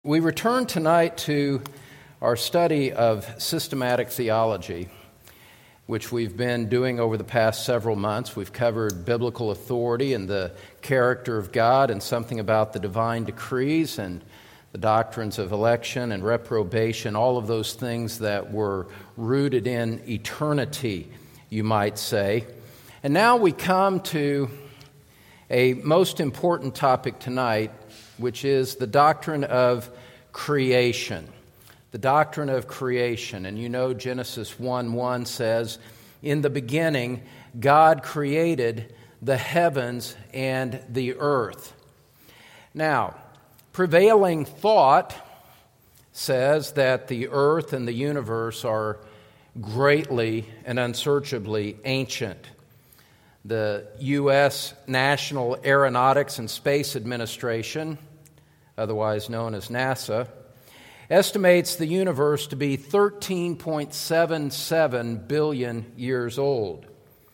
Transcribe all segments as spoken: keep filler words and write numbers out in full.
We return tonight to our study of systematic theology, which we've been doing over the past several months. We've covered biblical authority and the character of God and something about the divine decrees and the doctrines of election and reprobation, all of those things that were rooted in eternity, you might say. And now we come to a most important topic tonight, which is the doctrine of creation. The doctrine of creation. And you know Genesis one one says, "In the beginning, God created the heavens and the earth." Now, prevailing thought says that the earth and the universe are greatly and unsearchably ancient. The U S National Aeronautics and Space Administration, otherwise known as NASA, estimates the universe to be thirteen point seven seven billion years old.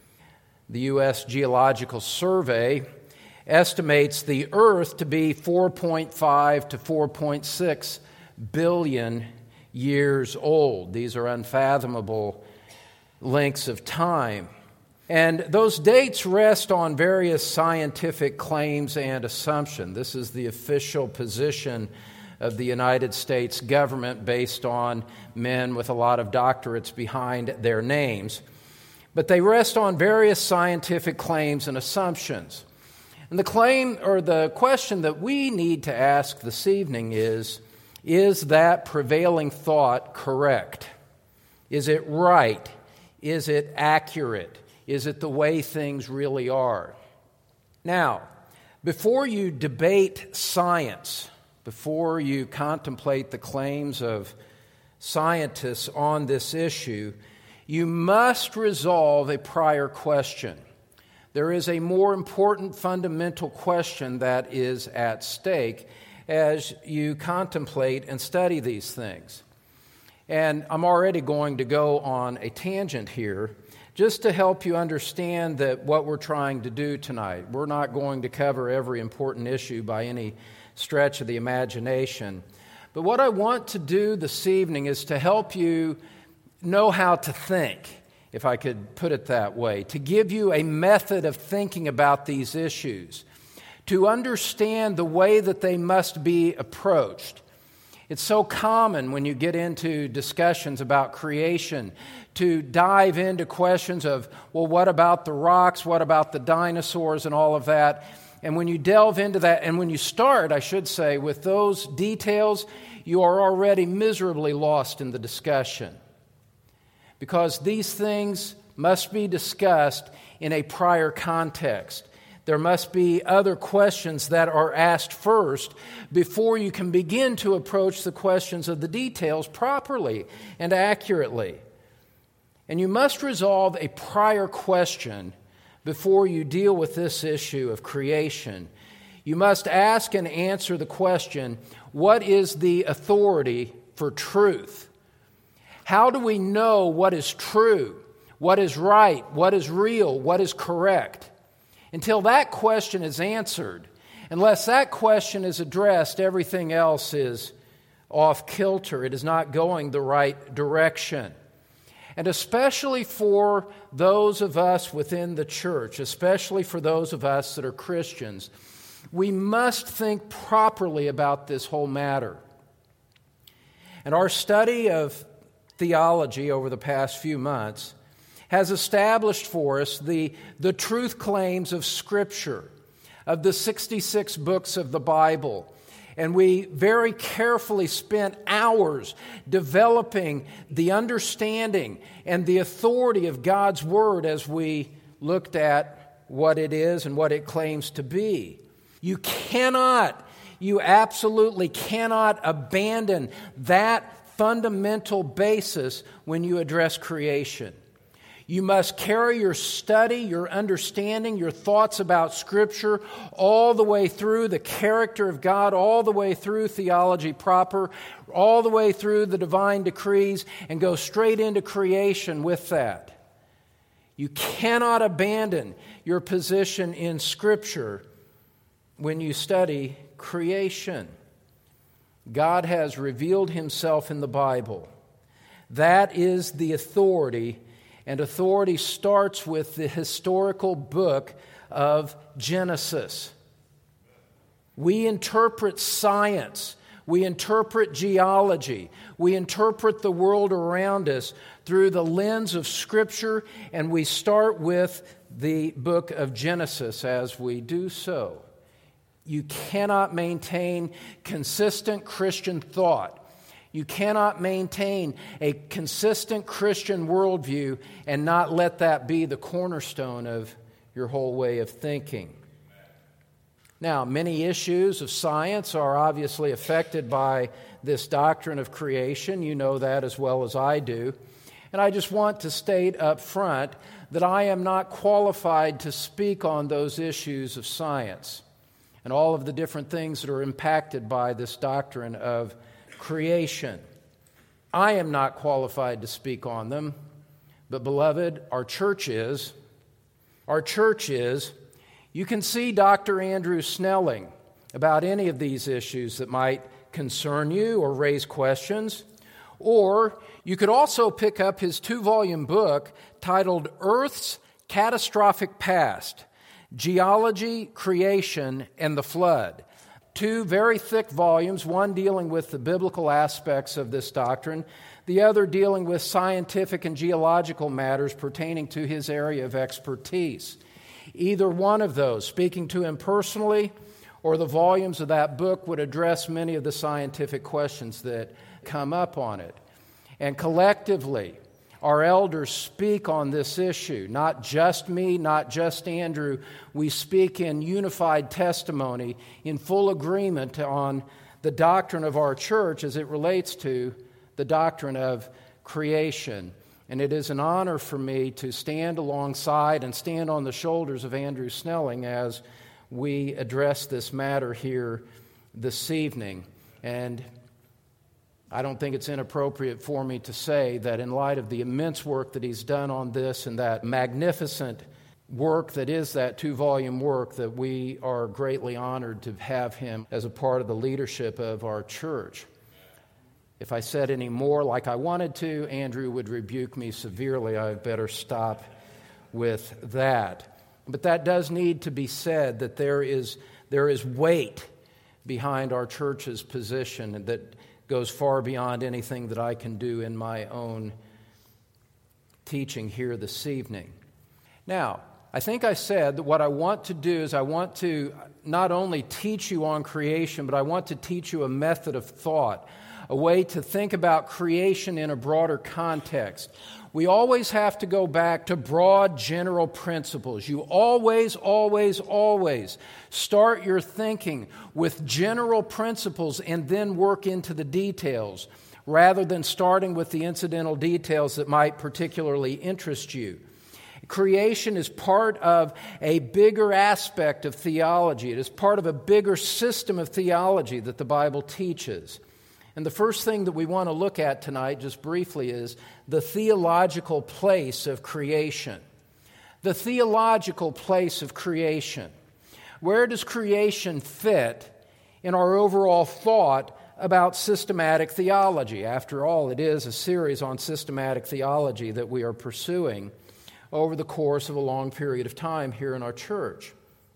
The U S Geological Survey estimates the Earth to be four point five to four point six billion years old. These are unfathomable lengths of time. And those dates rest on various scientific claims and assumptions. This is the official position of the United States government based on men with a lot of doctorates behind their names. But they rest on various scientific claims and assumptions. And the claim or the question that we need to ask this evening is, is that prevailing thought correct? Is it right? Is it accurate? Is it the way things really are? Now, before you debate science, before you contemplate the claims of scientists on this issue, you must resolve a prior question. There is a more important fundamental question that is at stake as you contemplate and study these things. And I'm already going to go on a tangent here, just to help you understand that what we're trying to do tonight. We're not going to cover every important issue by any stretch of the imagination. But what I want to do this evening is to help you know how to think, if I could put it that way, to give you a method of thinking about these issues, to understand the way that they must be approached. It's so common when you get into discussions about creation to dive into questions of, well, what about the rocks? What about the dinosaurs and all of that? And when you delve into that, and when you start, I should say, with those details, you are already miserably lost in the discussion. Because these things must be discussed in a prior context. There must be other questions that are asked first before you can begin to approach the questions of the details properly and accurately. And you must resolve a prior question before you deal with this issue of creation. You must ask and answer the question, what is the authority for truth? How do we know what is true, what is right, what is real, what is correct? Until that question is answered, unless that question is addressed, everything else is off kilter. It is not going the right direction. And especially for those of us within the church, especially for those of us that are Christians, we must think properly about this whole matter. And our study of theology over the past few months has established for us the, the truth claims of Scripture, of the sixty-six books of the Bible. And we very carefully spent hours developing the understanding and the authority of God's Word as we looked at what it is and what it claims to be. You cannot, you absolutely cannot abandon that fundamental basis when you address creation. You must carry your study, your understanding, your thoughts about Scripture all the way through the character of God, all the way through theology proper, all the way through the divine decrees, and go straight into creation with that. You cannot abandon your position in Scripture when you study creation. God has revealed himself in the Bible. That is the authority, and authority starts with the historical book of Genesis. We interpret science, we interpret geology, we interpret the world around us through the lens of Scripture, and we start with the book of Genesis as we do so. You cannot maintain consistent Christian thought. You cannot maintain a consistent Christian worldview and not let that be the cornerstone of your whole way of thinking. Now, many issues of science are obviously affected by this doctrine of creation. You know that as well as I do. And I just want to state up front that I am not qualified to speak on those issues of science and all of the different things that are impacted by this doctrine of creation. I am not qualified to speak on them, but beloved, our church is. Our church is. You can see Doctor Andrew Snelling about any of these issues that might concern you or raise questions. Or you could also pick up his two-volume book titled Earth's Catastrophic Past, Geology, Creation, and the Flood. Two very thick volumes, one dealing with the biblical aspects of this doctrine, the other dealing with scientific and geological matters pertaining to his area of expertise. Either one of those, speaking to him personally, or the volumes of that book would address many of the scientific questions that come up on it. And collectively, our elders speak on this issue, not just me, not just Andrew. We speak in unified testimony, in full agreement on the doctrine of our church as it relates to the doctrine of creation. And it is an honor for me to stand alongside and stand on the shoulders of Andrew Snelling as we address this matter here this evening. And I don't think it's inappropriate for me to say that in light of the immense work that he's done on this and that magnificent work that is that two-volume work, that we are greatly honored to have him as a part of the leadership of our church. If I said any more like I wanted to, Andrew would rebuke me severely. I better stop with that. But that does need to be said, that there is, there is weight behind our church's position that goes far beyond anything that I can do in my own teaching here this evening. Now, I think I said that what I want to do is I want to not only teach you on creation, but I want to teach you a method of thought, a way to think about creation in a broader context. We always have to go back to broad general principles. You always, always, always start your thinking with general principles and then work into the details, rather than starting with the incidental details that might particularly interest you. Creation is part of a bigger aspect of theology. It is part of a bigger system of theology that the Bible teaches. And the first thing that we want to look at tonight, just briefly, is the theological place of creation. The theological place of creation. Where does creation fit in our overall thought about systematic theology? After all, it is a series on systematic theology that we are pursuing over the course of a long period of time here in our church.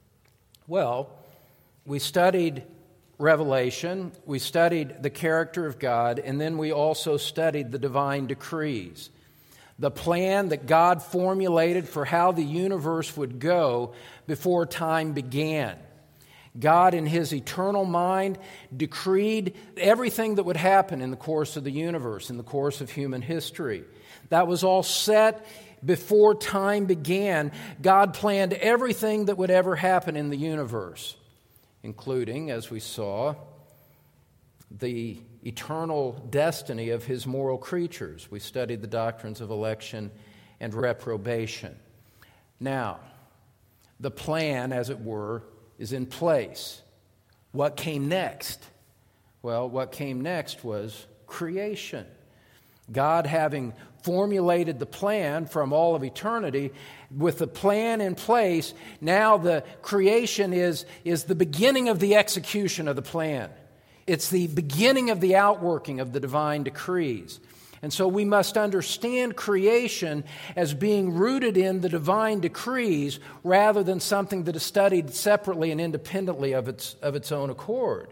Well, we studied Revelation, we studied the character of God, and then we also studied the divine decrees, the plan that God formulated for how the universe would go before time began. God, in His eternal mind, decreed everything that would happen in the course of the universe, in the course of human history. That was all set before time began. God planned everything that would ever happen in the universe, including, as we saw, the eternal destiny of His moral creatures. We studied the doctrines of election and reprobation. Now, the plan, as it were, is in place. What came next? Well, what came next was creation. God, having formulated the plan from all of eternity, with the plan in place, now the creation is, is the beginning of the execution of the plan. It's the beginning of the outworking of the divine decrees. And so we must understand creation as being rooted in the divine decrees rather than something that is studied separately and independently of its, of its own accord.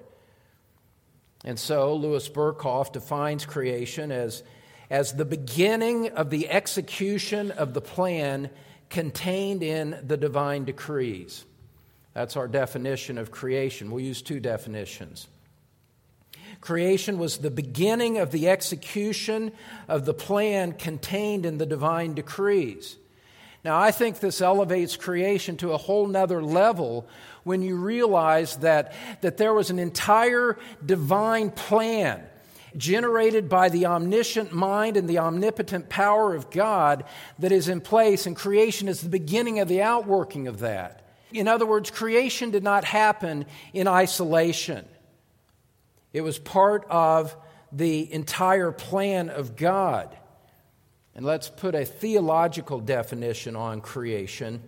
And so Louis Berkhoff defines creation as, as the beginning of the execution of the plan contained in the divine decrees. That's our definition of creation. We'll use two definitions. Creation was the beginning of the execution of the plan contained in the divine decrees. Now, I think this elevates creation to a whole nother level when you realize that, that there was an entire divine plan generated by the omniscient mind and the omnipotent power of God that is in place, and creation is the beginning of the outworking of that. In other words, creation did not happen in isolation. It was part of the entire plan of God. And let's put a theological definition on creation,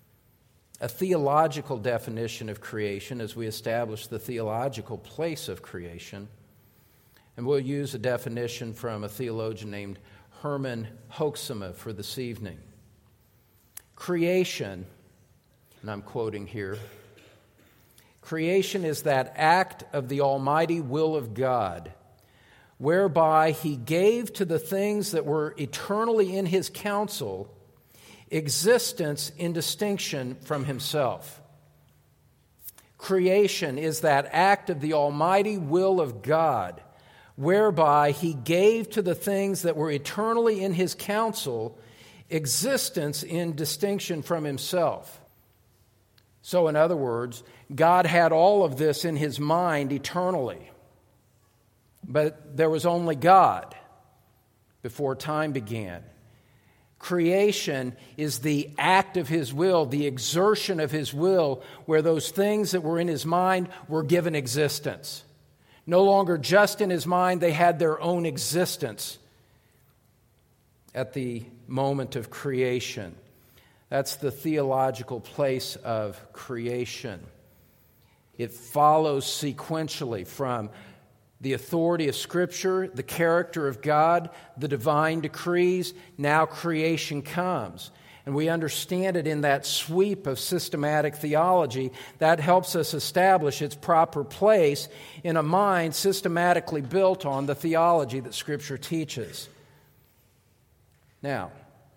a theological definition of creation as we establish the theological place of creation. And we'll use a definition from a theologian named Herman Hoeksema for this evening. Creation, and I'm quoting here, creation is that act of the almighty will of God, whereby He gave to the things that were eternally in His counsel existence in distinction from Himself. Creation is that act of the almighty will of God, whereby He gave to the things that were eternally in His counsel existence in distinction from Himself. So, in other words, God had all of this in His mind eternally. But there was only God before time began. Creation is the act of His will, the exertion of His will, where those things that were in His mind were given existence. No longer just in His mind, they had their own existence at the moment of creation. That's the theological place of creation. It follows sequentially from the authority of Scripture, the character of God, the divine decrees. Now creation comes. And we understand it in that sweep of systematic theology. That helps us establish its proper place in a mind systematically built on the theology that Scripture teaches. Now,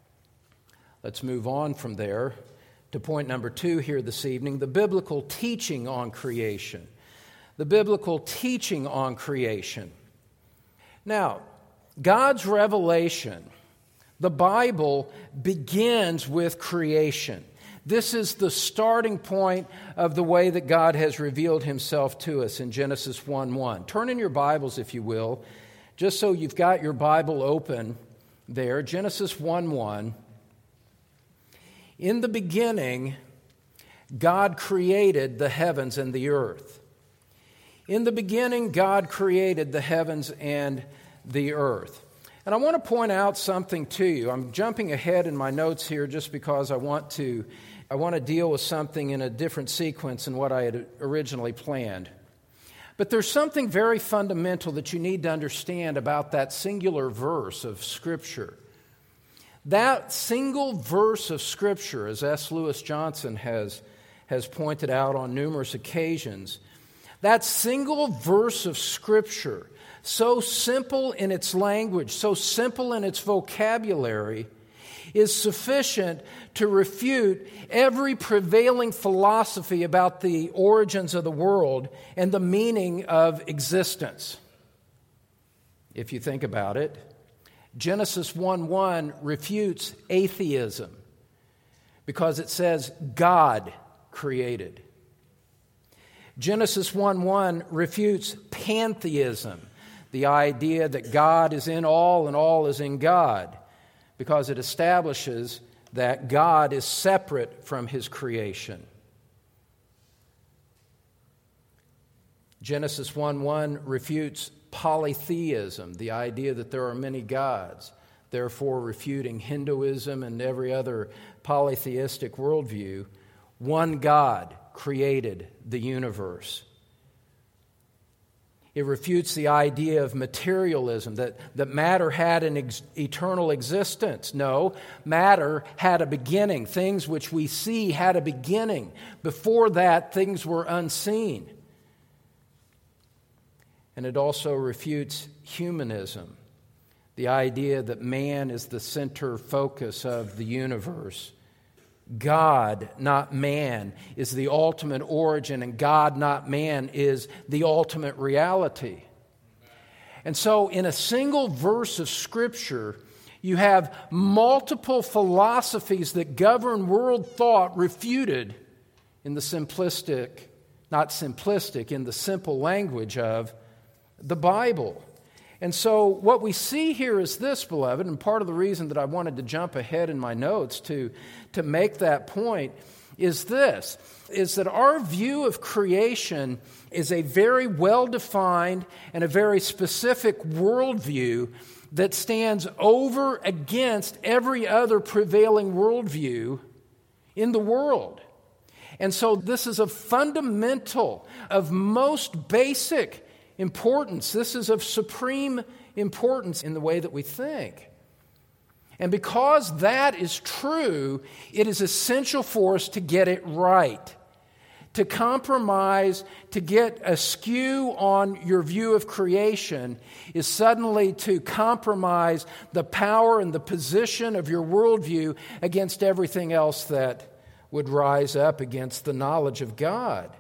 let's move on from there to point number two here this evening, the biblical teaching on creation. The biblical teaching on creation. Now, God's revelation, the Bible, begins with creation. This is the starting point of the way that God has revealed Himself to us in Genesis one one. Turn in your Bibles, if you will, just so you've got your Bible open there. Genesis one one. In the beginning, God created the heavens and the earth. In the beginning, God created the heavens and the earth. And I want to point out something to you. I'm jumping ahead in my notes here just because I want to, I want to deal with something in a different sequence than what I had originally planned. But there's something very fundamental that you need to understand about that singular verse of Scripture. That single verse of Scripture, as S. Lewis Johnson has, has pointed out on numerous occasions, that single verse of Scripture, so simple in its language, so simple in its vocabulary, is sufficient to refute every prevailing philosophy about the origins of the world and the meaning of existence. If you think about it, Genesis one one refutes atheism because it says God created. Genesis one one refutes pantheism, the idea that God is in all and all is in God, because it establishes that God is separate from His creation. Genesis one one refutes polytheism, the idea that there are many gods, therefore refuting Hinduism and every other polytheistic worldview. One God created the universe. It refutes the idea of materialism, that, that matter had an ex- eternal existence. No, matter had a beginning. Things which we see had a beginning. Before that, things were unseen. And it also refutes humanism, the idea that man is the center focus of the universe. God, not man, is the ultimate origin, and God, not man, is the ultimate reality. And so, in a single verse of Scripture, you have multiple philosophies that govern world thought refuted in the simplistic, not simplistic, in the simple language of the Bible. And so what we see here is this, beloved, and part of the reason that I wanted to jump ahead in my notes to, to make that point is this, is that our view of creation is a very well-defined and a very specific worldview that stands over against every other prevailing worldview in the world. And so this is of fundamental, of most basic importance. This is of supreme importance in the way that we think. And because that is true, it is essential for us to get it right. To compromise, to get askew on your view of creation is suddenly to compromise the power and the position of your worldview against everything else that would rise up against the knowledge of God.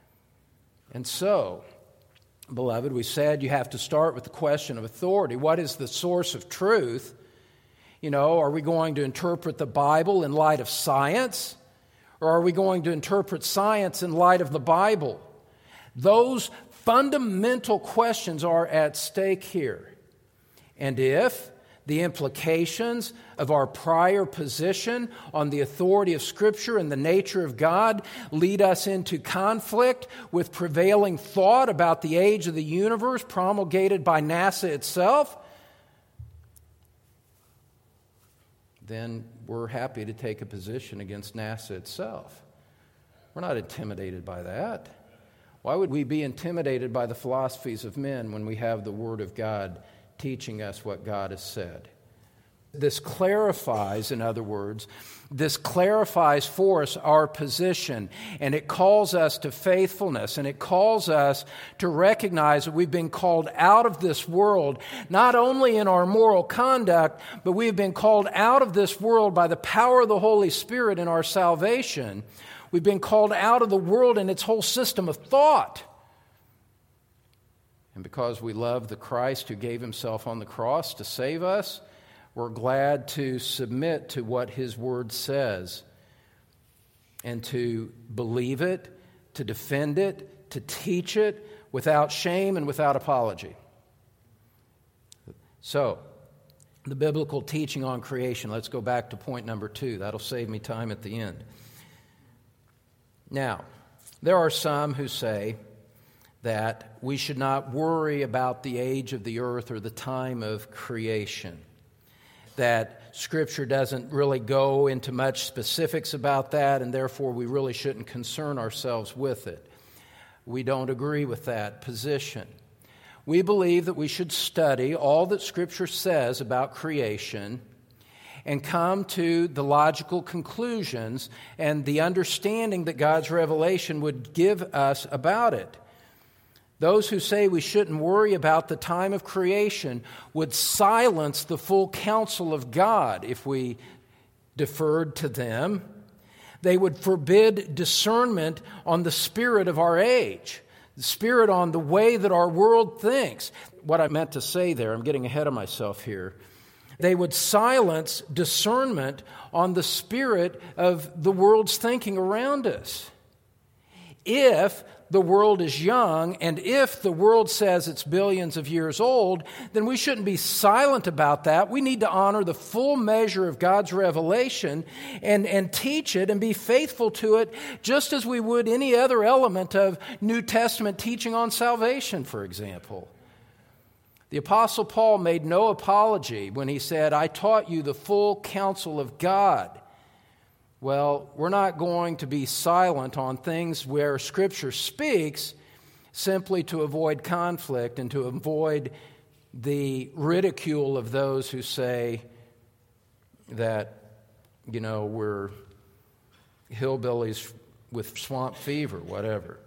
And so, beloved, we said you have to start with the question of authority. What is the source of truth? You know, are we going to interpret the Bible in light of science? Or are we going to interpret science in light of the Bible? Those fundamental questions are at stake here. And if the implications of our prior position on the authority of Scripture and the nature of God lead us into conflict with prevailing thought about the age of the universe promulgated by NASA itself, then we're happy to take a position against NASA itself. We're not intimidated by that. Why would we be intimidated by the philosophies of men when we have the Word of God teaching us what God has said? This clarifies, in other words, this clarifies for us our position, and it calls us to faithfulness, and it calls us to recognize that we've been called out of this world, not only in our moral conduct, but we've been called out of this world by the power of the Holy Spirit in our salvation. We've been called out of the world and its whole system of thought. And because we love the Christ who gave himself on the cross to save us, we're glad to submit to what his word says and to believe it, to defend it, to teach it without shame and without apology. So, the biblical teaching on creation. Let's go back to point number two. That'll save me time at the end. Now, there are some who say that we should not worry about the age of the earth or the time of creation, that Scripture doesn't really go into much specifics about that, and therefore we really shouldn't concern ourselves with it. We don't agree with that position. We believe that we should study all that Scripture says about creation and come to the logical conclusions and the understanding that God's revelation would give us about it. Those who say we shouldn't worry about the time of creation would silence the full counsel of God if we deferred to them. They would forbid discernment on the spirit of our age, the spirit on the way that our world thinks. What I meant to say there, I'm getting ahead of myself here. They would silence discernment on the spirit of the world's thinking around us. If the world is young, and if the world says it's billions of years old, then we shouldn't be silent about that. We need to honor the full measure of God's revelation and, and teach it and be faithful to it, just as we would any other element of New Testament teaching on salvation, for example. The Apostle Paul made no apology when he said, I taught you the full counsel of God. Well, we're not going to be silent on things where Scripture speaks, simply to avoid conflict and to avoid the ridicule of those who say that, you know, we're hillbillies with swamp fever, whatever.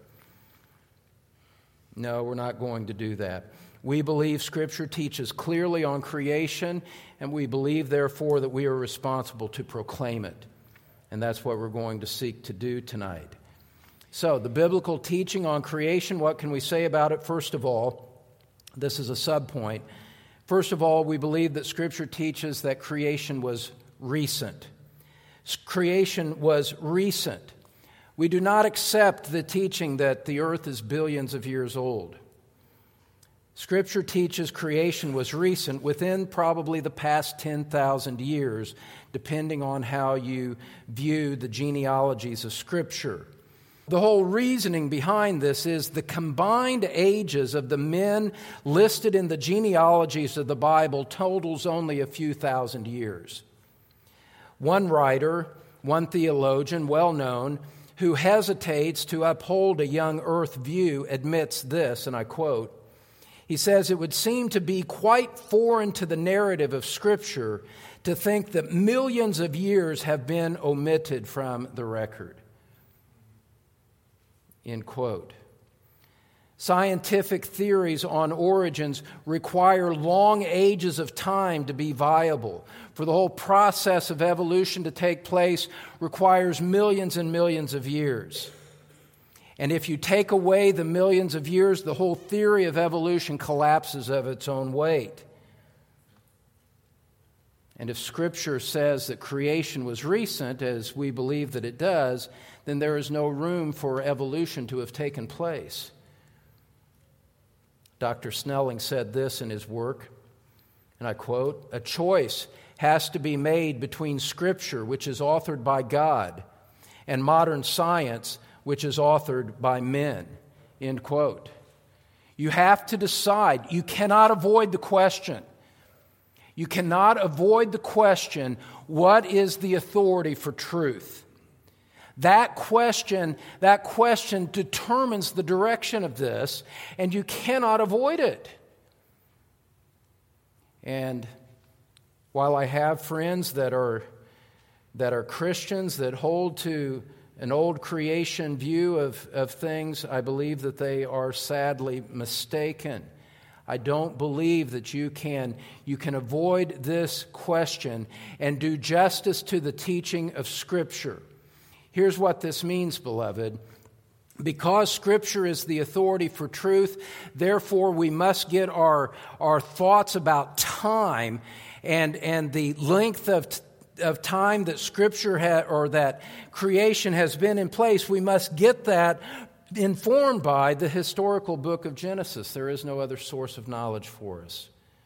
No, we're not going to do that. We believe Scripture teaches clearly on creation, and we believe, therefore, that we are responsible to proclaim it. And that's what we're going to seek to do tonight. So, the biblical teaching on creation, what can we say about it? First of all, this is a subpoint. First of all, we believe that Scripture teaches that creation was recent. Creation was recent. We do not accept the teaching that the earth is billions of years old. Scripture teaches creation was recent, within probably the past ten thousand years, depending on how you view the genealogies of Scripture. The whole reasoning behind this is the combined ages of the men listed in the genealogies of the Bible totals only a few thousand years. One writer, one theologian, well known, who hesitates to uphold a young earth view admits this, and I quote, he says, "It would seem to be quite foreign to the narrative of Scripture to think that millions of years have been omitted from the record." End quote. Scientific theories on origins require long ages of time to be viable. For the whole process of evolution to take place requires millions and millions of years. And if you take away the millions of years, the whole theory of evolution collapses of its own weight. And if Scripture says that creation was recent, as we believe that it does, then there is no room for evolution to have taken place. Doctor Snelling said this in his work, and I quote, "A choice has to be made between Scripture, which is authored by God, and modern science, which is authored by men." End quote. You have to decide. You cannot avoid the question. You cannot avoid the question, what is the authority for truth? That question, that question determines the direction of this, and you cannot avoid it. And while I have friends that are that are Christians that hold to an old creation view of, of things, I believe that they are sadly mistaken. I don't believe that you can, you can avoid this question and do justice to the teaching of Scripture. Here's what this means, beloved. Because Scripture is the authority for truth, therefore we must get our, our thoughts about time and, and the length of, of time that Scripture ha, or that creation has been in place. We must get that informed by the historical book of Genesis. There is no other source of knowledge for us.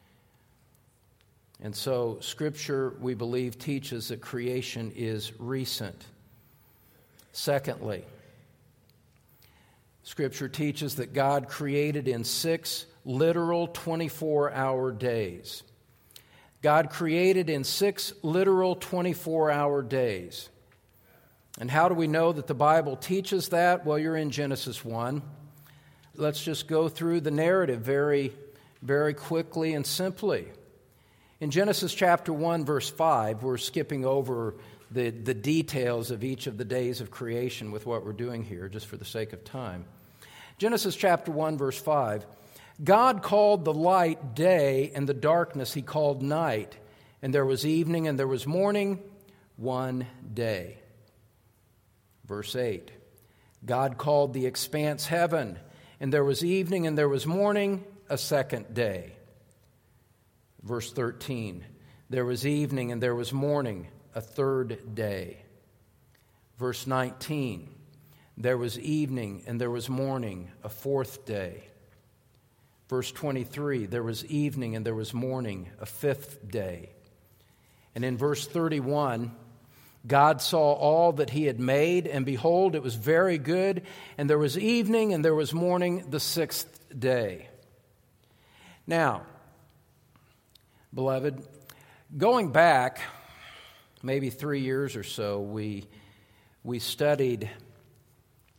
And so Scripture, we believe, teaches that creation is recent. Secondly, Scripture teaches that God created in six literal twenty-four hour days. God created in six literal twenty-four hour days. And how do we know that the Bible teaches that? Well, you're in Genesis one. Let's just go through the narrative very, very quickly and simply. In Genesis chapter one, verse five, we're skipping over the, the details of each of the days of creation with what we're doing here, just for the sake of time. Genesis chapter one, verse five, God called the light day, and the darkness he called night. And there was evening and there was morning, one day. Verse eight, God called the expanse heaven, and there was evening and there was morning, a second day. Verse thirteen, there was evening and there was morning, a third day. Verse nineteen, there was evening and there was morning, a fourth day. Verse twenty-three, there was evening and there was morning, a fifth day. And in verse thirty-one, God saw all that he had made, and behold, it was very good, and there was evening and there was morning, the sixth day. Now, beloved, going back maybe three years or so, we, we studied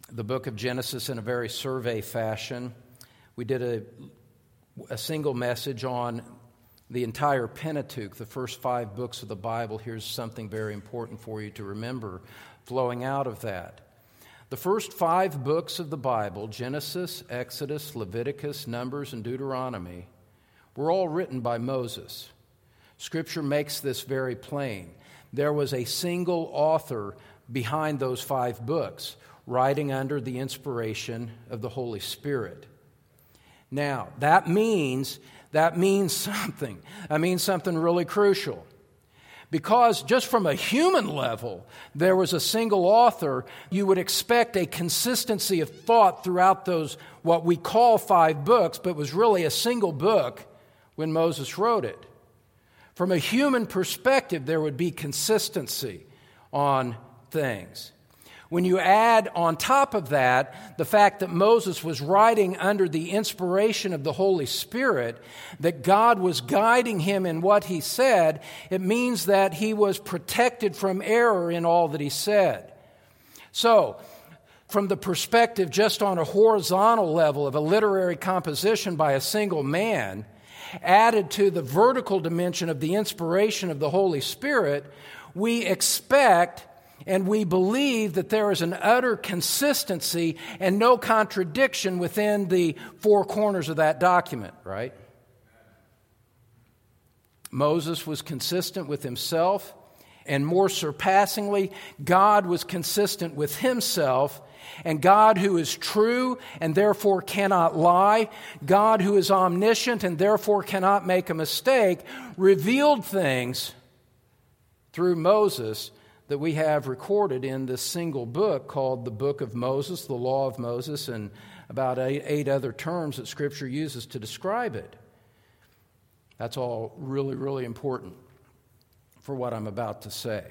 the book of Genesis in a very survey fashion. We did a, a single message on the entire Pentateuch, the first five books of the Bible. Here's something very important for you to remember flowing out of that. The first five books of the Bible, Genesis, Exodus, Leviticus, Numbers, and Deuteronomy, were all written by Moses. Scripture makes this very plain. There was a single author behind those five books, writing under the inspiration of the Holy Spirit. Now, that means, that means something. That means something really crucial. Because just from a human level, there was a single author, you would expect a consistency of thought throughout those, what we call five books, but was really a single book when Moses wrote it. From a human perspective, there would be consistency on things. When you add on top of that the fact that Moses was writing under the inspiration of the Holy Spirit, that God was guiding him in what he said, it means that he was protected from error in all that he said. So, from the perspective just on a horizontal level of a literary composition by a single man, added to the vertical dimension of the inspiration of the Holy Spirit, we expect and we believe that there is an utter consistency and no contradiction within the four corners of that document, right? Moses was consistent with himself, and more surpassingly, God was consistent with himself. And God, who is true and therefore cannot lie, God, who is omniscient and therefore cannot make a mistake, revealed things through Moses that we have recorded in this single book called the Book of Moses, the Law of Moses, and about eight, eight other terms that Scripture uses to describe it. That's all really, really important for what I'm about to say.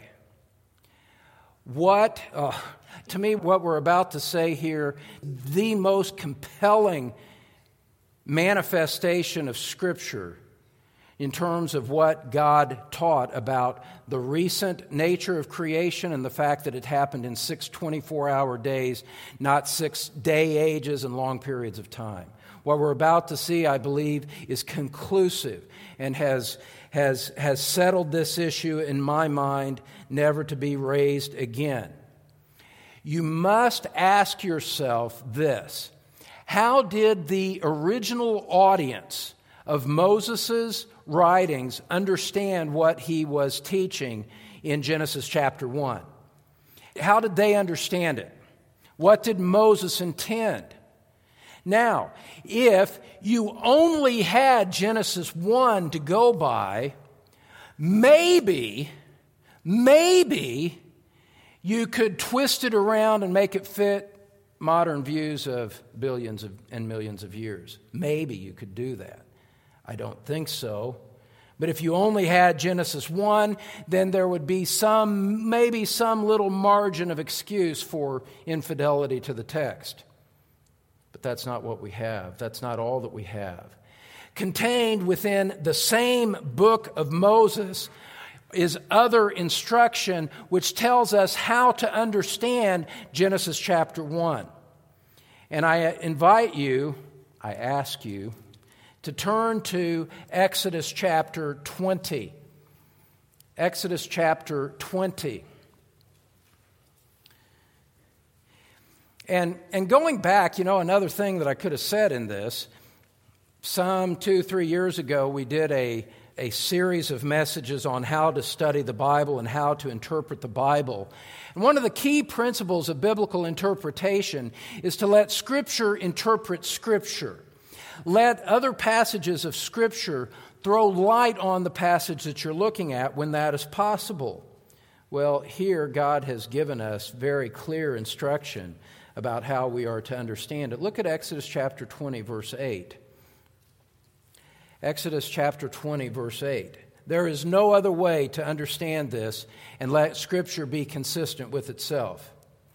What, uh, to me, what we're about to say here, the most compelling manifestation of Scripture in terms of what God taught about the recent nature of creation and the fact that it happened in six twenty-four hour days, not six day ages and long periods of time. What we're about to see, I believe, is conclusive and has, has, has settled this issue in my mind, never to be raised again. You must ask yourself this: how did the original audience of Moses' writings understand what he was teaching in Genesis chapter one? How did they understand it? What did Moses intend? Now, if you only had Genesis one to go by, maybe, maybe you could twist it around and make it fit modern views of billions of, and millions of years. Maybe you could do that. I don't think so. But if you only had Genesis one, then there would be some, maybe some little margin of excuse for infidelity to the text. But that's not what we have. That's not all that we have. Contained within the same book of Moses is other instruction which tells us how to understand Genesis chapter one. And I invite you, I ask you, to turn to Exodus chapter twenty. Exodus chapter twenty. And, and going back, you know, another thing that I could have said in this, some two, three years ago, we did a, a series of messages on how to study the Bible and how to interpret the Bible. And one of the key principles of biblical interpretation is to let Scripture interpret Scripture. Let other passages of Scripture throw light on the passage that you're looking at when that is possible. Well, here God has given us very clear instruction about how we are to understand it. Look at Exodus chapter twenty, verse eight. Exodus chapter twenty, verse eight. There is no other way to understand this and let Scripture be consistent with itself.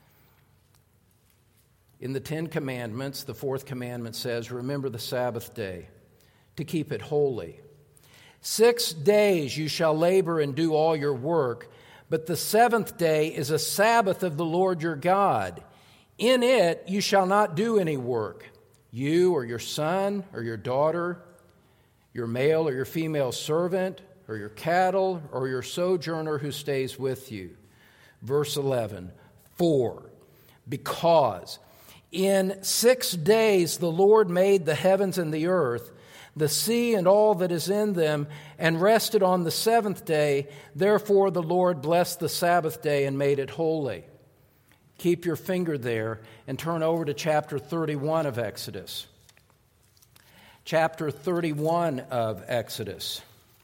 In the Ten Commandments, the fourth commandment says, "Remember the Sabbath day, to keep it holy. Six days you shall labor and do all your work, but the seventh day is a Sabbath of the Lord your God. In it you shall not do any work, you or your son or your daughter, your male or your female servant, or your cattle, or your sojourner who stays with you. Verse eleven, for, because in six days the Lord made the heavens and the earth, the sea and all that is in them, and rested on the seventh day. Therefore the Lord blessed the Sabbath day and made it holy. Keep your finger there and turn over to chapter thirty-one of Exodus. Chapter thirty-one of Exodus.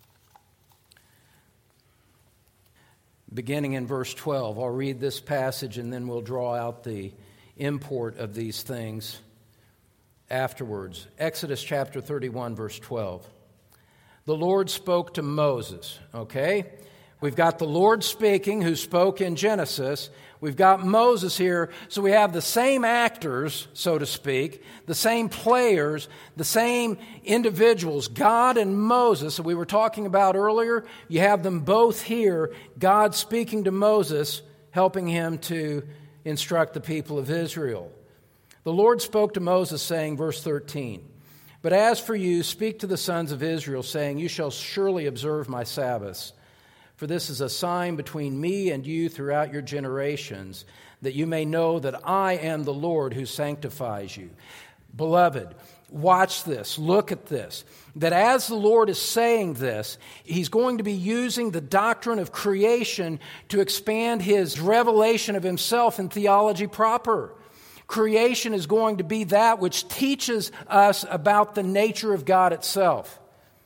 Beginning in verse twelve. I'll read this passage and then we'll draw out the import of these things afterwards. Exodus chapter thirty-one, verse twelve. The Lord spoke to Moses, okay? We've got the Lord speaking who spoke in Genesis. We've got Moses here, so we have the same actors, so to speak, the same players, the same individuals, God and Moses, that we were talking about earlier. You have them both here, God speaking to Moses, helping him to instruct the people of Israel. The Lord spoke to Moses, saying, verse thirteen, but as for you, speak to the sons of Israel, saying, you shall surely observe my Sabbaths. For this is a sign between me and you throughout your generations, that you may know that I am the Lord who sanctifies you. Beloved, watch this, look at this, that as the Lord is saying this, He's going to be using the doctrine of creation to expand His revelation of Himself in theology proper. Creation is going to be that which teaches us about the nature of God itself.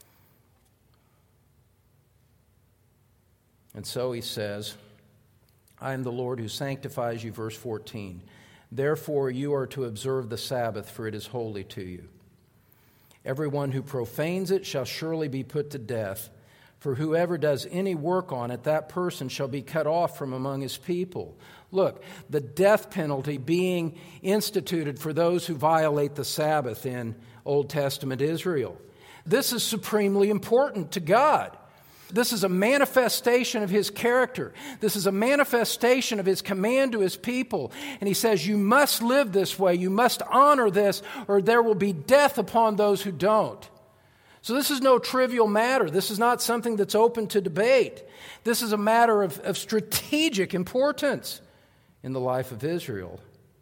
And so he says, I am the Lord who sanctifies you, verse fourteen. Therefore you are to observe the Sabbath, for it is holy to you. Everyone who profanes it shall surely be put to death. For whoever does any work on it, that person shall be cut off from among his people. Look, the death penalty being instituted for those who violate the Sabbath in Old Testament Israel. This is supremely important to God. This is a manifestation of His character. This is a manifestation of His command to His people. And He says, you must live this way. You must honor this, or there will be death upon those who don't. So this is no trivial matter. This is not something that's open to debate. This is a matter of, of strategic importance in the life of Israel.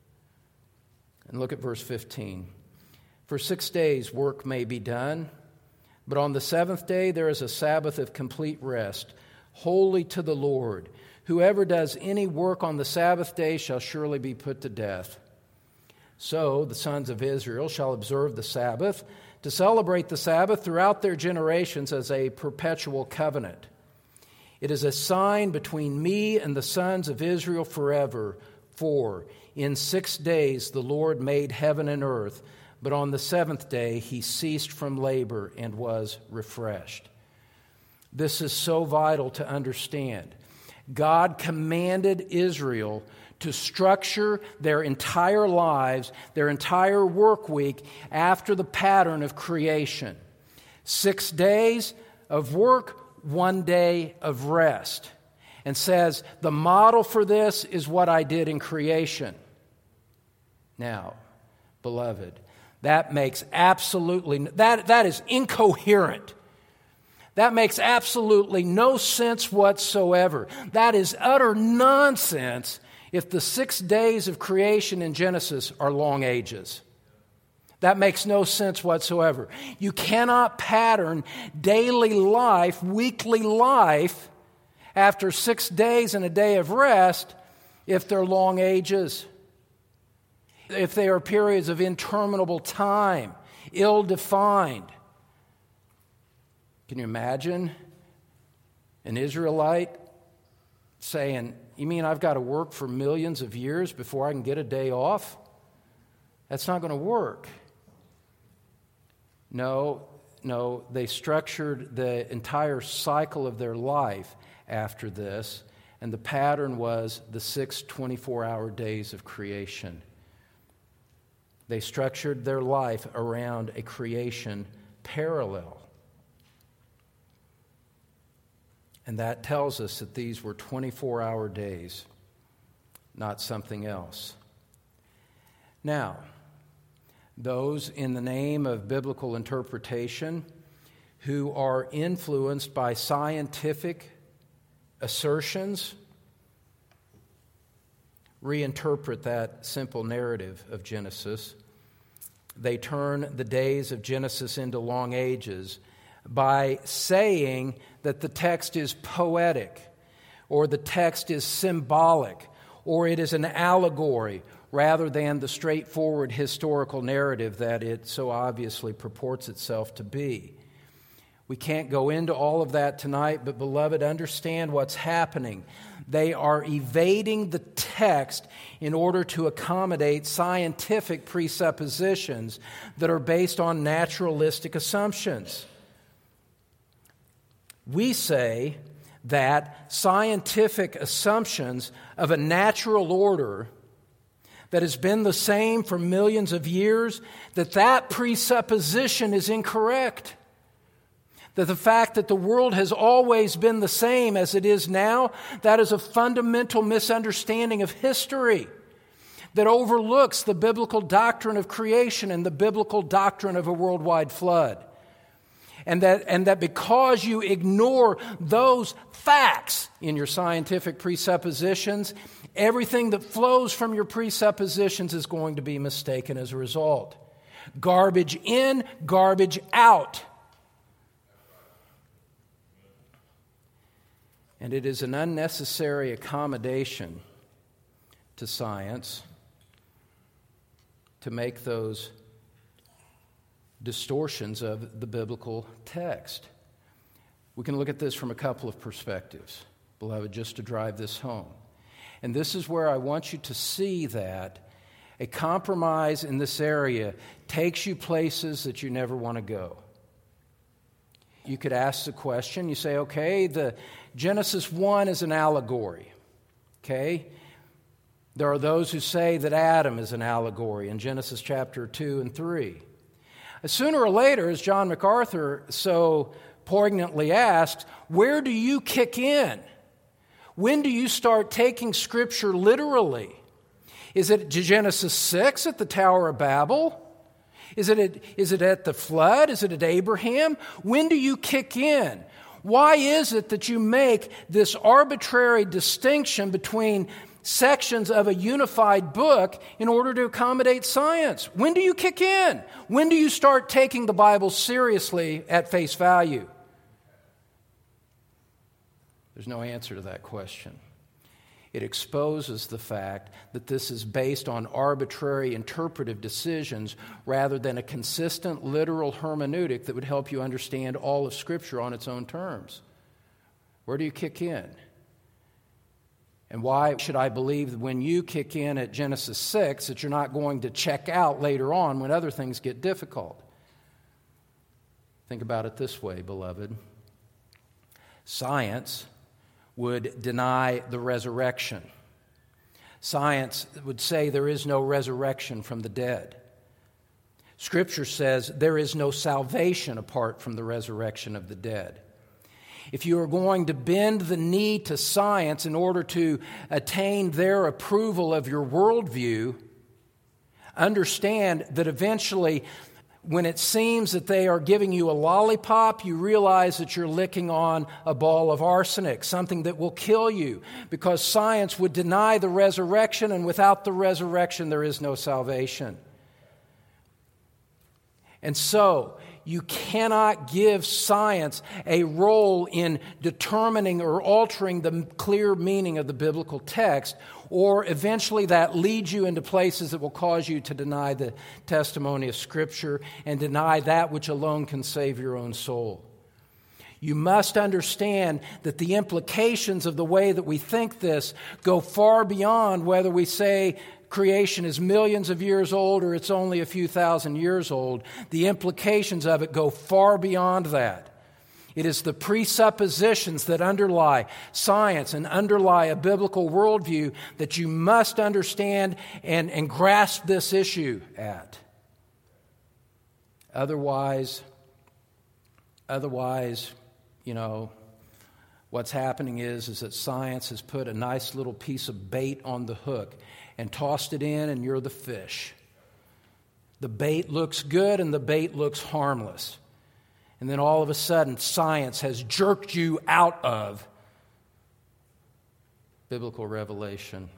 And look at verse fifteen. For six days work may be done, but on the seventh day there is a Sabbath of complete rest, holy to the Lord. Whoever does any work on the Sabbath day shall surely be put to death. So the sons of Israel shall observe the Sabbath, to celebrate the Sabbath throughout their generations as a perpetual covenant. It is a sign between me and the sons of Israel forever. For in six days the Lord made heaven and earth, but on the seventh day He ceased from labor and was refreshed. This is so vital to understand. God commanded Israel to structure their entire lives, their entire work week, after the pattern of creation. Six days of work, one day of rest. And says, the model for this is what I did in creation. Now, beloved, that makes absolutely, that, that is incoherent. That makes absolutely no sense whatsoever. That is utter nonsense if the six days of creation in Genesis are long ages. That makes no sense whatsoever. You cannot pattern daily life, weekly life, after six days and a day of rest if they're long ages. If they are periods of interminable time, ill-defined. Can you imagine an Israelite saying, you mean I've got to work for millions of years before I can get a day off? That's not going to work. No, no, they structured the entire cycle of their life after this, and the pattern was the six twenty-four hour days of creation. They structured their life around a creation parallel. And that tells us that these were twenty-four hour days, not something else. Now, those in the name of biblical interpretation who are influenced by scientific assertions reinterpret that simple narrative of Genesis. They turn the days of Genesis into long ages by saying that the text is poetic, or the text is symbolic, or it is an allegory, rather than the straightforward historical narrative that it so obviously purports itself to be. We can't go into all of that tonight, but beloved, understand what's happening. They are evading the text in order to accommodate scientific presuppositions that are based on naturalistic assumptions. We say that scientific assumptions of a natural order that has been the same for millions of years, that that presupposition is incorrect. That the fact that the world has always been the same as it is now, that is a fundamental misunderstanding of history that overlooks the biblical doctrine of creation and the biblical doctrine of a worldwide flood. And that, and that because you ignore those facts in your scientific presuppositions, everything that flows from your presuppositions is going to be mistaken as a result. Garbage in, garbage out. And it is an unnecessary accommodation to science to make those distortions of the biblical text. We can look at this from a couple of perspectives, beloved, just to drive this home. And this is where I want you to see that a compromise in this area takes you places that you never want to go. You could ask the question, you say, okay, the Genesis one is an allegory, okay? There are those who say that Adam is an allegory in Genesis chapter two and three. Sooner or later, as John MacArthur so poignantly asks, where do you kick in? When do you start taking Scripture literally? Is it Genesis six at the Tower of Babel? Is it at, is it at the flood? Is it at Abraham? When do you kick in? Why is it that you make this arbitrary distinction between sections of a unified book in order to accommodate science? When do you kick in? When do you start taking the Bible seriously at face value? There's no answer to that question. It exposes the fact that this is based on arbitrary interpretive decisions rather than a consistent literal hermeneutic that would help you understand all of Scripture on its own terms. Where do you kick in? And why should I believe that when you kick in at Genesis six that you're not going to check out later on when other things get difficult? Think about it this way, beloved. Science would deny the resurrection. Science would say there is no resurrection from the dead. Scripture says there is no salvation apart from the resurrection of the dead. If you are going to bend the knee to science in order to attain their approval of your worldview, understand that eventually, when it seems that they are giving you a lollipop, you realize that you're licking on a ball of arsenic, something that will kill you, because science would deny the resurrection, and without the resurrection, there is no salvation. And so, you cannot give science a role in determining or altering the clear meaning of the biblical text, or eventually that leads you into places that will cause you to deny the testimony of Scripture and deny that which alone can save your own soul. You must understand that the implications of the way that we think this go far beyond whether we say creation is millions of years old or it's only a few thousand years old. The implications of it go far beyond that. It is the presuppositions that underlie science and underlie a biblical worldview that you must understand and, and grasp this issue at. Otherwise, otherwise, you know, what's happening is, is that science has put a nice little piece of bait on the hook and tossed it in, and you're the fish. The bait looks good and the bait looks harmless. And then all of a sudden, science has jerked you out of biblical revelation.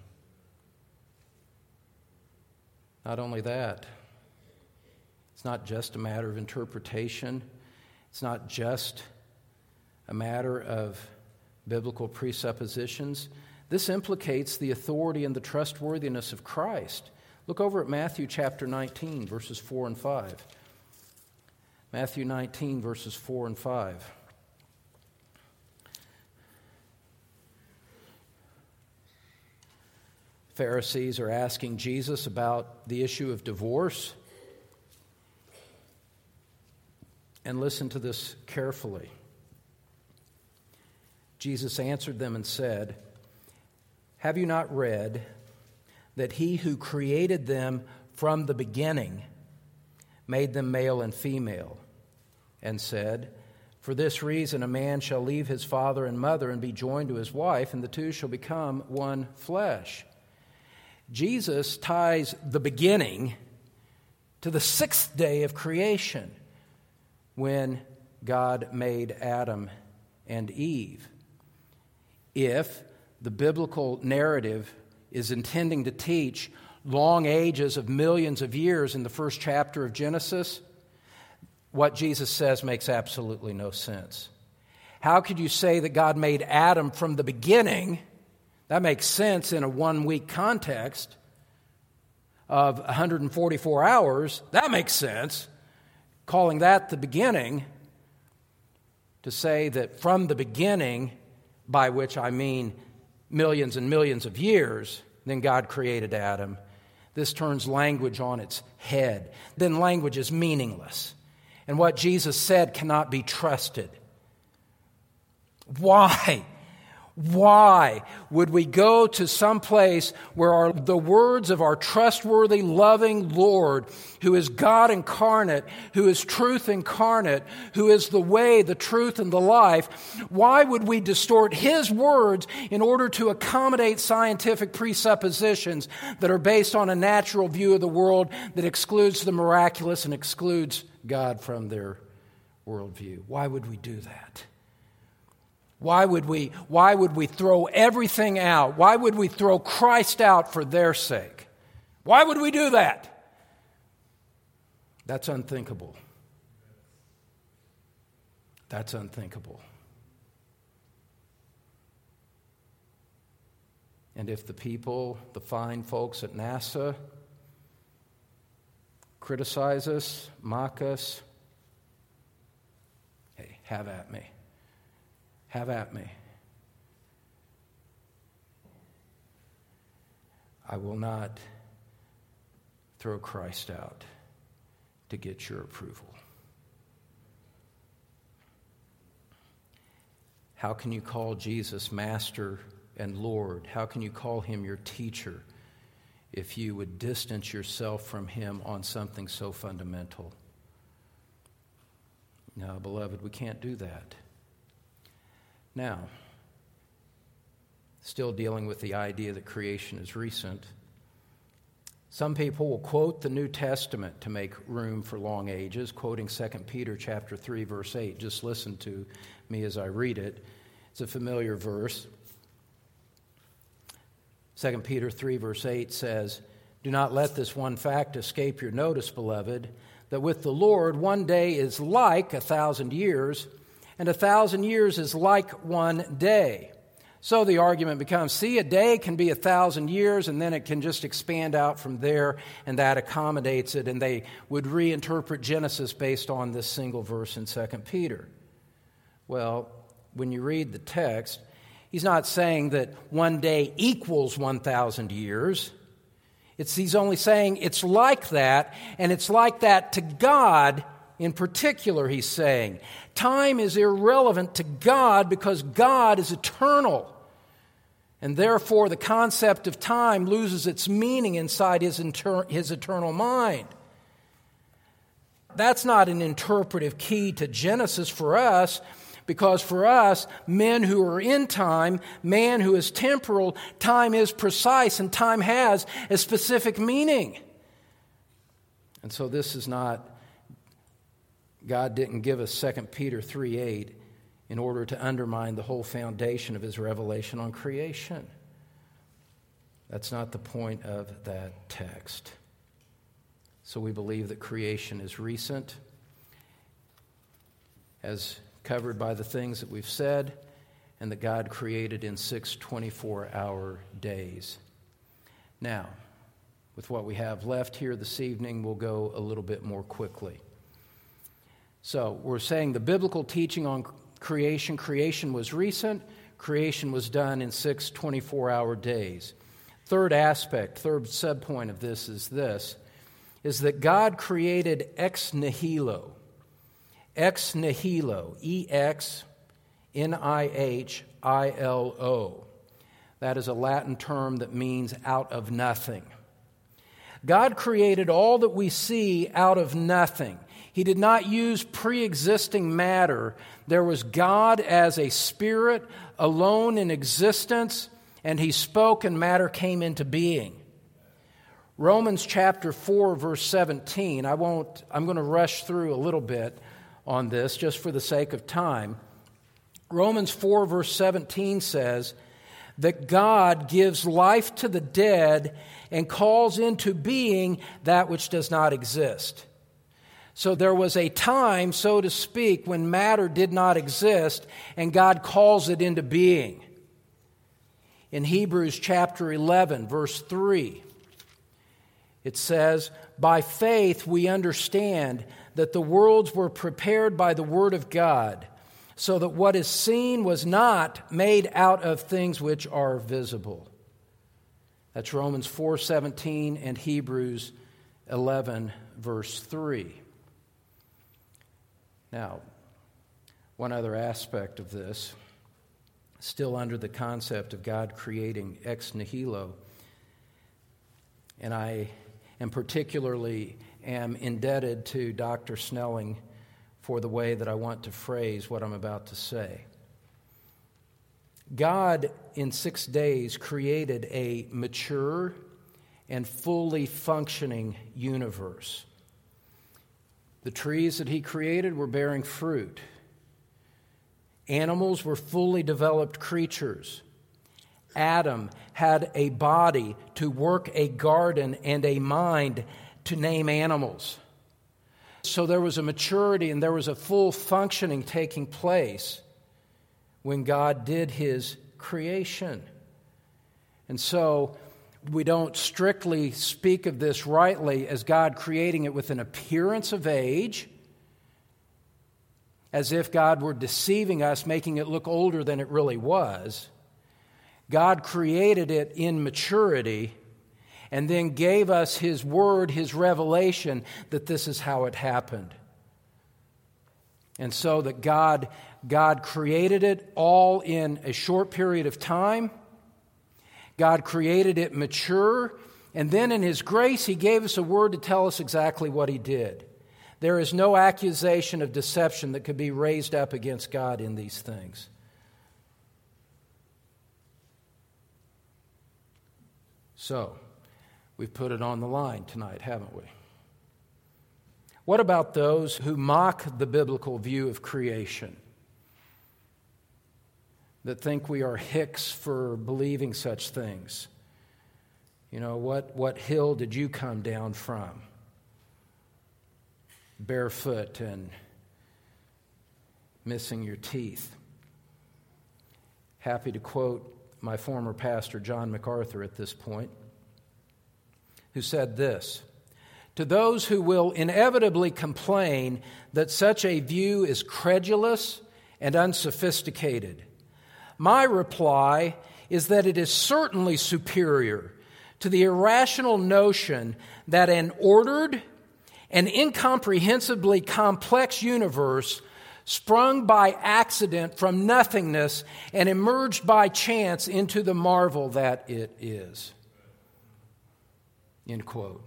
Not only that, it's not just a matter of interpretation. It's not just a matter of biblical presuppositions. This implicates the authority and the trustworthiness of Christ. Look over at Matthew chapter nineteen, verses four and five. Matthew nineteen, verses four and five. Pharisees are asking Jesus about the issue of divorce. And listen to this carefully. Jesus answered them and said, "Have you not read that he who created them from the beginning made them male and female, and said, 'For this reason a man shall leave his father and mother and be joined to his wife, and the two shall become one flesh'?" Jesus ties the beginning to the sixth day of creation, when God made Adam and Eve. If the biblical narrative is intending to teach long ages of millions of years in the first chapter of Genesis, what Jesus says makes absolutely no sense. How could you say that God made Adam from the beginning? That makes sense in a one-week context of one hundred forty-four hours. That makes sense. Calling that the beginning, to say that from the beginning, by which I mean millions and millions of years, then God created Adam. This turns language on its head. Then language is meaningless. And what Jesus said cannot be trusted. Why? Why would we go to some place where our, the words of our trustworthy, loving Lord, who is God incarnate, who is truth incarnate, who is the way, the truth, and the life, why would we distort His words in order to accommodate scientific presuppositions that are based on a natural view of the world that excludes the miraculous and excludes God from their worldview? Why would we do that? Why would we, why would we throw everything out? Why would we throw Christ out for their sake? Why would we do that? That's unthinkable. That's unthinkable. And if the people, the fine folks at NASA, criticize us, mock us, hey, have at me. Have at me. I will not throw Christ out to get your approval. How can you call Jesus Master and Lord? How can you call Him your teacher if you would distance yourself from Him on something so fundamental? No, beloved, we can't do that. Now, still dealing with the idea that creation is recent, some people will quote the New Testament to make room for long ages, quoting Second Peter chapter three, verse eight. Just listen to me as I read it. It's a familiar verse. Second Peter three, verse eight says, "Do not let this one fact escape your notice, beloved, that with the Lord one day is like a thousand years, and a thousand years is like one day." So the argument becomes, see, a day can be a thousand years, and then it can just expand out from there, and that accommodates it, and they would reinterpret Genesis based on this single verse in Second Peter. Well, when you read the text, he's not saying that one day equals one thousand years. It's, he's only saying it's like that, and it's like that to God. In particular, he's saying, time is irrelevant to God because God is eternal. And therefore, the concept of time loses its meaning inside his, inter- his eternal mind. That's not an interpretive key to Genesis for us, because for us, men who are in time, man who is temporal, time is precise and time has a specific meaning. And so this is not, God didn't give us Second Peter three eight in order to undermine the whole foundation of his revelation on creation. That's not the point of that text. So we believe that creation is recent, as covered by the things that we've said, and that God created in six twenty-four hour days. Now, with what we have left here this evening, we'll go a little bit more quickly. So we're saying the biblical teaching on creation, creation was recent, creation was done in six twenty-four hour days. Third aspect, third subpoint of this is this, is that God created ex nihilo. Ex nihilo, E X N I H I L O. That is a Latin term that means out of nothing. God created all that we see out of nothing. He did not use pre-existing matter. There was God as a spirit alone in existence, and he spoke and matter came into being. Romans chapter four, verse seventeen. I won't, I'm going to rush through a little bit on this just for the sake of time. Romans four, verse seventeen says that God gives life to the dead and calls into being that which does not exist. So there was a time, so to speak, when matter did not exist, and God calls it into being. In Hebrews chapter eleven, verse three, it says, "By faith we understand that the worlds were prepared by the word of God, so that what is seen was not made out of things which are visible." That's Romans four seventeen and Hebrews eleven, verse three. Now, one other aspect of this, still under the concept of God creating ex nihilo, and I am particularly am indebted to Doctor Snelling for the way that I want to phrase what I'm about to say. God, in six days, created a mature and fully functioning universe. The trees that he created were bearing fruit. Animals were fully developed creatures. Adam had a body to work a garden and a mind to name animals. So there was a maturity and there was a full functioning taking place when God did his creation. And so we don't strictly speak of this rightly as God creating it with an appearance of age, as if God were deceiving us, making it look older than it really was. God created it in maturity and then gave us his word, his revelation, that this is how it happened. And so that God, God created it all in a short period of time. God created it mature, and then in his grace, he gave us a word to tell us exactly what he did. There is no accusation of deception that could be raised up against God in these things. So, we've put it on the line tonight, haven't we? What about those who mock the biblical view of creation? That think we are hicks for believing such things. You know, what, what hill did you come down from? Barefoot and missing your teeth. Happy to quote my former pastor, John MacArthur, at this point, who said this: "To those who will inevitably complain that such a view is credulous and unsophisticated, my reply is that it is certainly superior to the irrational notion that an ordered and incomprehensibly complex universe sprung by accident from nothingness and emerged by chance into the marvel that it is." End quote.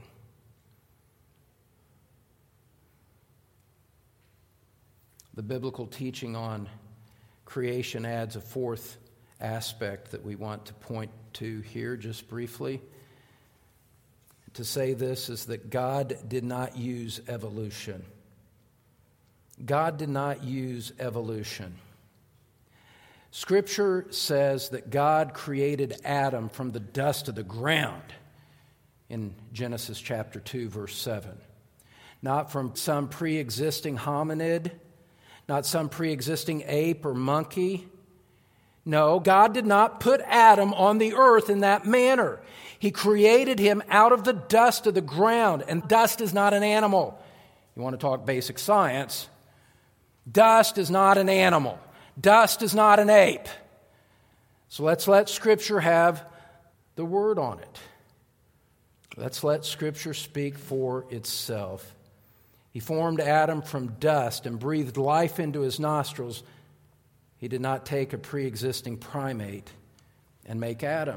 The biblical teaching on creation adds a fourth aspect that we want to point to here just briefly. to say this is that God did not use evolution. God did not use evolution. Scripture says that God created Adam from the dust of the ground in Genesis chapter two, verse seven. Not from some pre-existing hominid, not some pre-existing ape or monkey. No, God did not put Adam on the earth in that manner. He created him out of the dust of the ground, and dust is not an animal. You want to talk basic science? Dust is not an animal. Dust is not an ape. So let's let Scripture have the word on it. Let's let Scripture speak for itself. He formed Adam from dust and breathed life into his nostrils. He did not take a pre-existing primate and make Adam.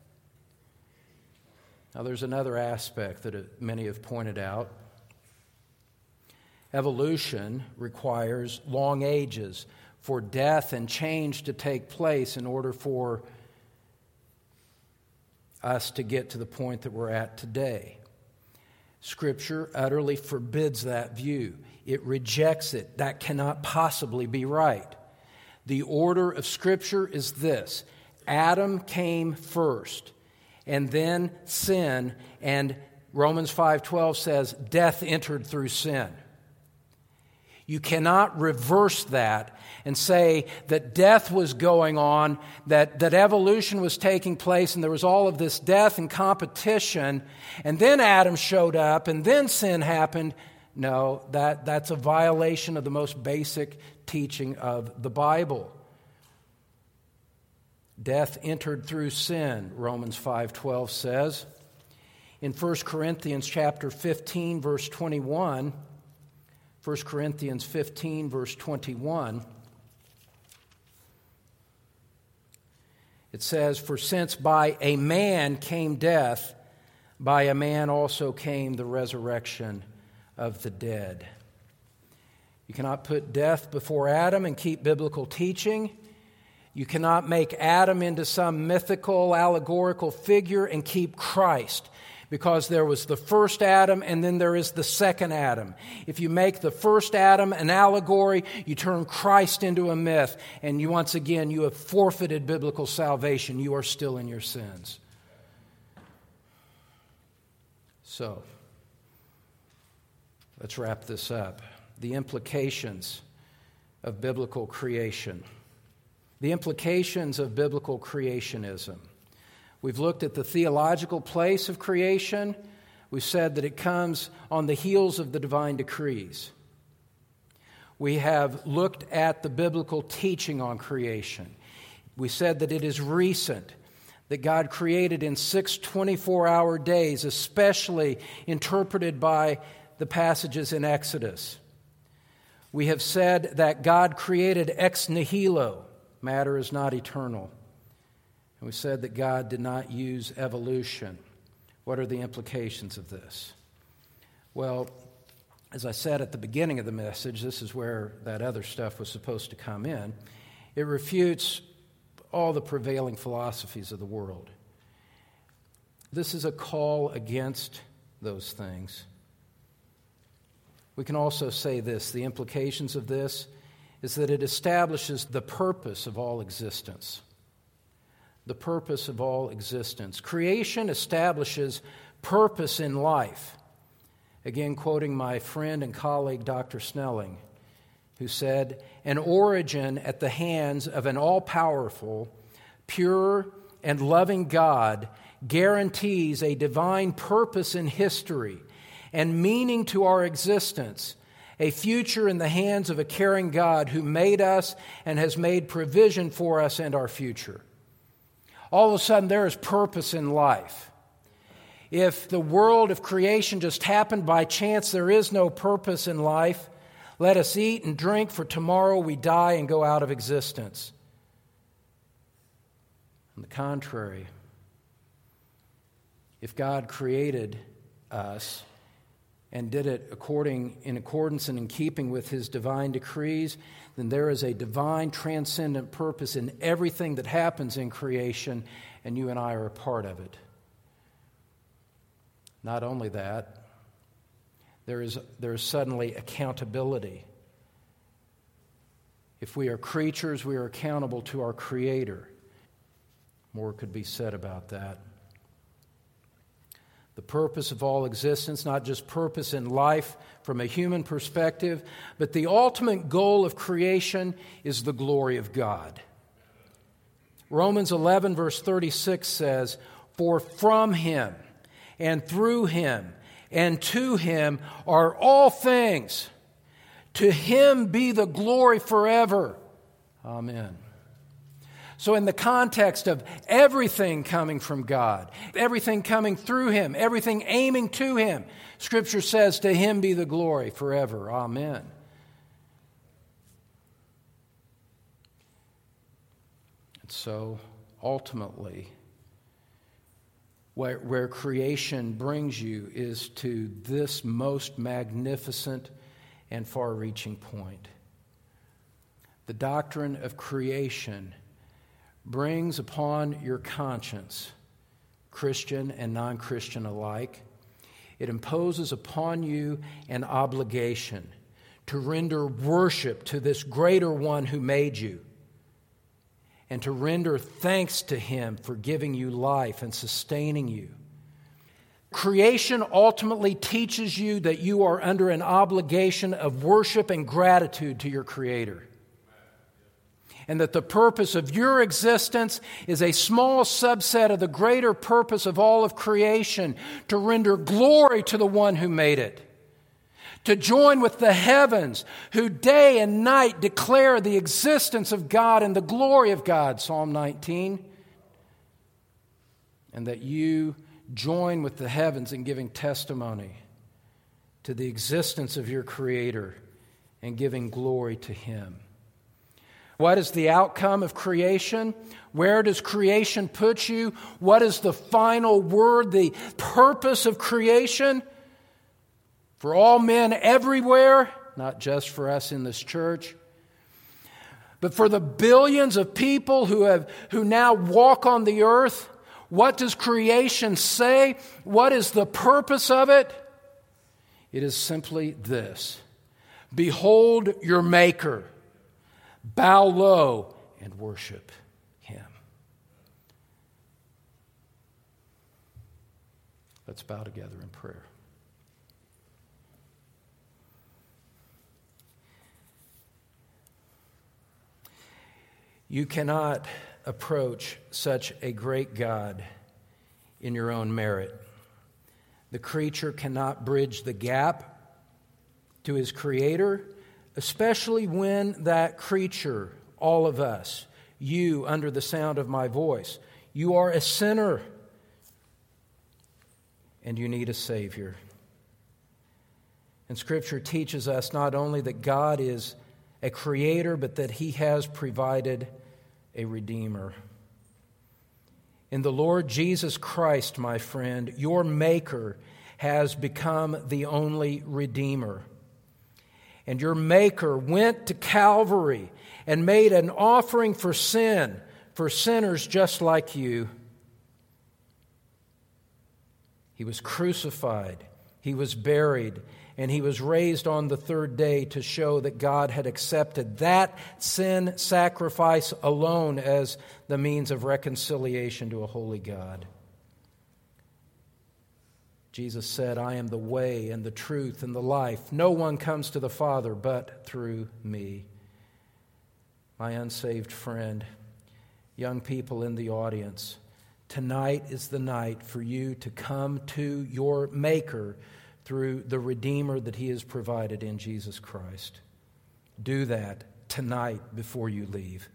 Now, there's another aspect that many have pointed out. Evolution requires long ages for death and change to take place in order for us to get to the point that we're at today. Scripture utterly forbids that view. It rejects it. That cannot possibly be right. The order of Scripture is this: Adam came first, and then sin, and Romans five twelve says death entered through sin. You cannot reverse that and say that death was going on, that, that evolution was taking place, and there was all of this death and competition, and then Adam showed up, and then sin happened. No, that, that's a violation of the most basic teaching of the Bible. Death entered through sin, Romans five twelve says. In First Corinthians chapter fifteen, verse twenty-one, First Corinthians fifteen, verse twenty-one, it says, "For since by a man came death, by a man also came the resurrection of the dead." You cannot put death before Adam and keep biblical teaching. You cannot make Adam into some mythical, allegorical figure and keep Christ, because there was the first Adam and then there is the second Adam. If you make the first Adam an allegory, you turn Christ into a myth, and you once again, you have forfeited biblical salvation. You are still in your sins. So, let's wrap this up. The implications of biblical creation. The implications of biblical creationism. We've looked at the theological place of creation. We've said that it comes on the heels of the divine decrees. We have looked at the biblical teaching on creation. We said that it is recent, that God created in six twenty-four hour days, especially interpreted by the passages in Exodus. We have said that God created ex nihilo. Matter is not eternal. And we said that God did not use evolution. What are the implications of this? Well, as I said at the beginning of the message, this is where that other stuff was supposed to come in. It refutes all the prevailing philosophies of the world. This is a call against those things. We can also say this: the implications of this is that it establishes the purpose of all existence. The purpose of all existence. Creation establishes purpose in life. Again, quoting my friend and colleague, Doctor Snelling, who said, "An origin at the hands of an all-powerful, pure, and loving God guarantees a divine purpose in history and meaning to our existence, a future in the hands of a caring God who made us and has made provision for us and our future." All of a sudden, there is purpose in life. If the world of creation just happened by chance, there is no purpose in life. Let us eat and drink, for tomorrow we die and go out of existence. On the contrary, if God created us and did it according in accordance and in keeping with His divine decrees, then there is a divine transcendent purpose in everything that happens in creation, and you and I are a part of it. Not only that, there is, there is suddenly accountability. If we are creatures, we are accountable to our Creator. More could be said about that. The purpose of all existence, not just purpose in life from a human perspective, but the ultimate goal of creation is the glory of God. Romans eleven verse thirty-six says, "For from Him and through Him and to Him are all things. To Him be the glory forever. Amen." So in the context of everything coming from God, everything coming through Him, everything aiming to Him, Scripture says, to Him be the glory forever. Amen. And so ultimately, where, where creation brings you is to this most magnificent and far-reaching point. The doctrine of creation brings upon your conscience, Christian and non-Christian alike, it imposes upon you an obligation to render worship to this greater one who made you, and to render thanks to Him for giving you life and sustaining you. Creation ultimately teaches you that you are under an obligation of worship and gratitude to your Creator. And that the purpose of your existence is a small subset of the greater purpose of all of creation, to render glory to the one who made it. To join with the heavens, who day and night declare the existence of God and the glory of God, Psalm nineteen. And that you join with the heavens in giving testimony to the existence of your Creator and giving glory to Him. What is the outcome of creation? Where does creation put you? What is the final word, the purpose of creation? For all men everywhere, not just for us in this church, but for the billions of people who have who now walk on the earth, what does creation say? What is the purpose of it? It is simply this: behold your Maker. Bow low and worship Him. Let's bow together in prayer. You cannot approach such a great God in your own merit. The creature cannot bridge the gap to his Creator, especially when that creature, all of us, you under the sound of my voice, you are a sinner and you need a Savior. And Scripture teaches us not only that God is a creator, but that He has provided a Redeemer. In the Lord Jesus Christ, my friend, your Maker has become the only Redeemer. And your Maker went to Calvary and made an offering for sin, for sinners just like you. He was crucified, He was buried, and He was raised on the third day to show that God had accepted that sin sacrifice alone as the means of reconciliation to a holy God. Jesus said, "I am the way and the truth and the life. No one comes to the Father but through me." My unsaved friend, young people in the audience, tonight is the night for you to come to your Maker through the Redeemer that He has provided in Jesus Christ. Do that tonight before you leave.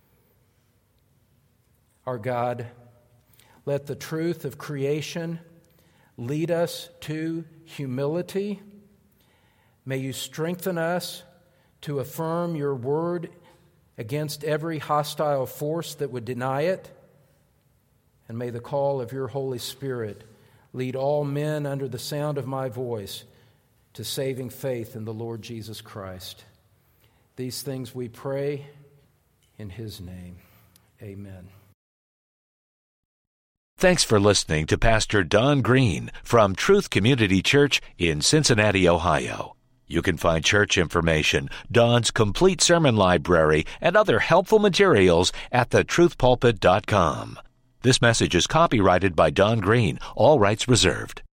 Our God, let the truth of creation lead us to humility. May you strengthen us to affirm your word against every hostile force that would deny it. And may the call of your Holy Spirit lead all men under the sound of my voice to saving faith in the Lord Jesus Christ. These things we pray in His name. Amen. Thanks for listening to Pastor Don Green from Truth Community Church in Cincinnati, Ohio. You can find church information, Don's complete sermon library, and other helpful materials at the truth pulpit dot com. This message is copyrighted by Don Green, all rights reserved.